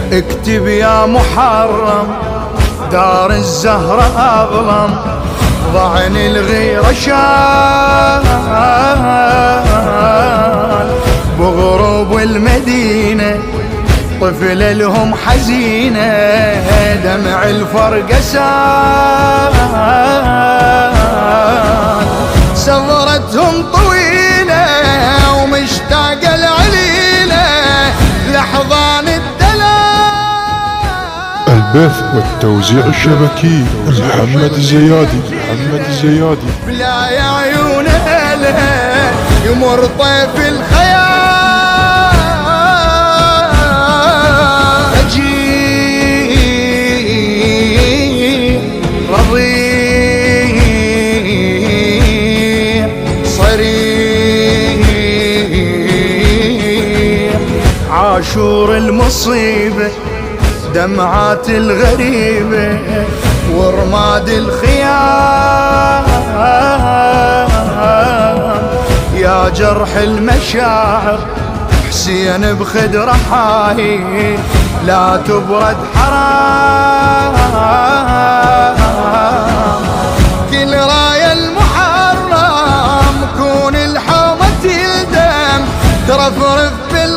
اكتب يا محرم دار الزهرة أظلم، ضعن الغيرة شال بغروب المدينة، طفل لهم حزينة دمع الفرقة سال، سضرتهم طويلة ومشتاقة العليلة لحظان الدلال. البث والتوزيع الشبكي محمد الزيادي. بلا يا عيون أهلها يمر طيف الخيال، أجيء رضيع صريع، عاشور المصيبة دمعات الغريبة ورماد الخيام، يا جرح المشاعر حسين بخدر حاهي لا تبرد حرام، كل راية المحرم كون الحومة الدم ترفرف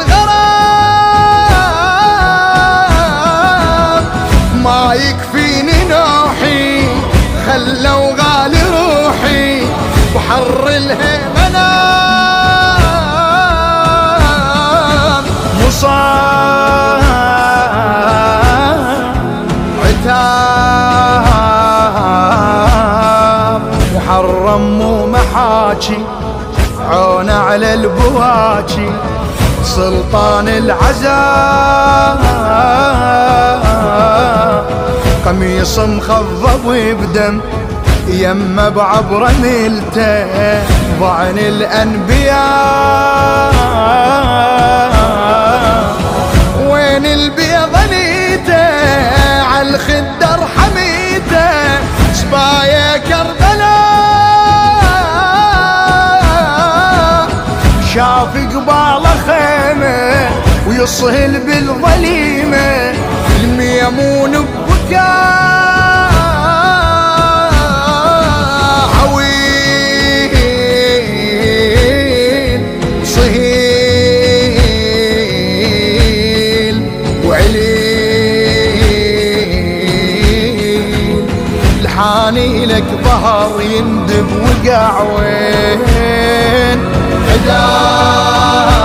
بالغرام، ما يكفيني نوحي خلوا غالي روحي بحر الهيمنام، مصاب عتاب محرم مو محاكي، عون على البواكي سلطان العذاب، قميص مخضب بدم يمه بعبره ملته، ضعن الأنبياء وين البيض نيته عالخدر حميته، سبايا كربلاء شاف قباله خيمه ويصهل بالظليمه، الميمون ببكاء عويل صهيل وعليل، الحاني لك ظهر يندب وقع وين عداه